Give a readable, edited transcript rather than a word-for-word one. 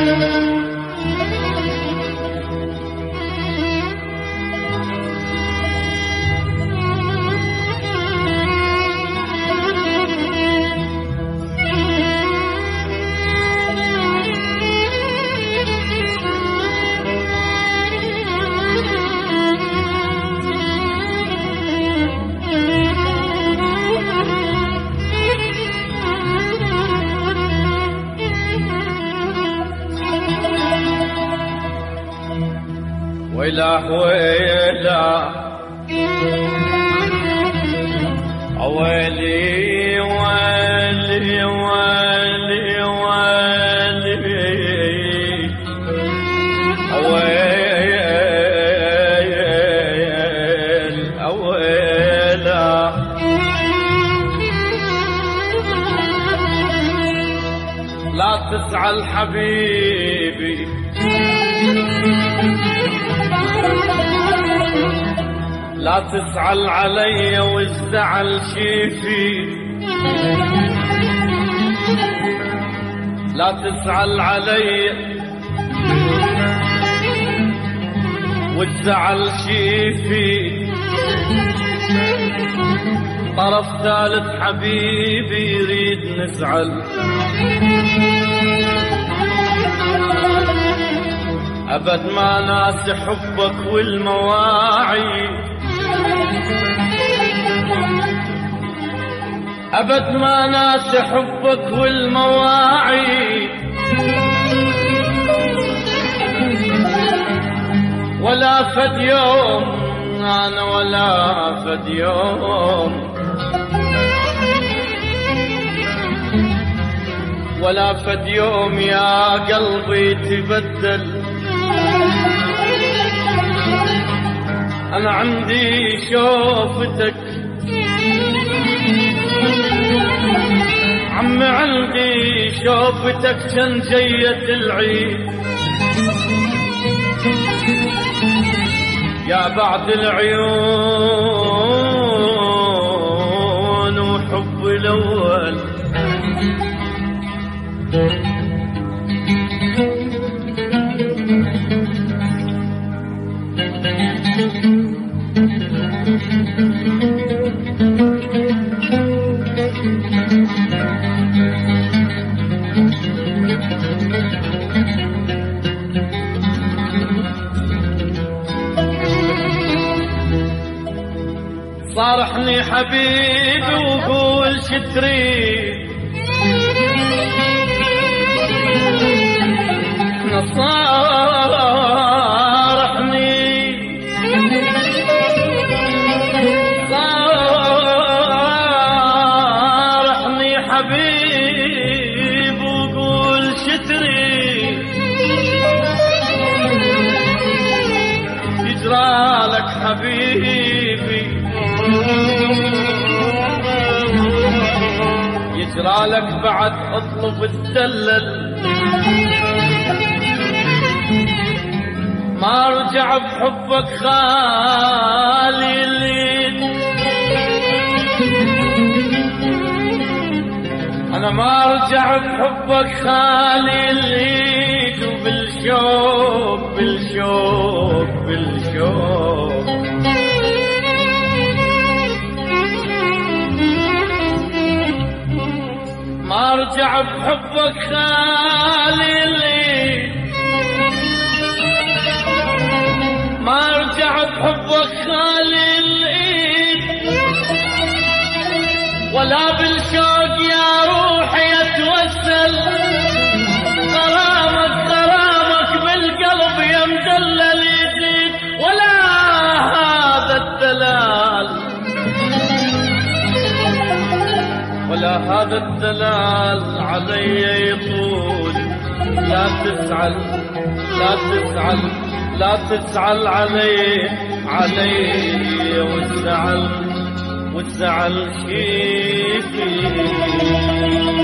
ويلا ويلا ويلي ويلي ويلي ويلا لا تزعل حبيبي لا تزعل علي والزعل شيفي لا تزعل علي والزعل شيفي طرف ثالث حبيبي يريد نزعل أبد ما ناس حبك والمواعي أبد ما ناس حبك والمواعي ولا فد يوم أنا ولا فد يوم ولا فد يوم يا قلبي تبدل أنا عندي شوفتك عمي عندي شوفتك كان جية العيد يا بعد العيون وحب الأول صارحني حبيبي وقول شتريد صارحني حبيب وقول شتريد يجرالك حبيبي يجرالك بعد اطلب الدلل ما رجع بحبك خالي الليل انا ما رجع بحبك خالي الليل وبالشوق بالشوق بالشوق ما رجع بحبك خالي الليل ما رجع بحبك خالي الايد ولا بالشوق يا روحي اتوسل غرامك غرامك بالقلب يا مدلل يزيد ولا هذا الدلال ولا هذا الدلال علي يطول لا تزعل لا تزعل لا تزعل علي والزعل شيفي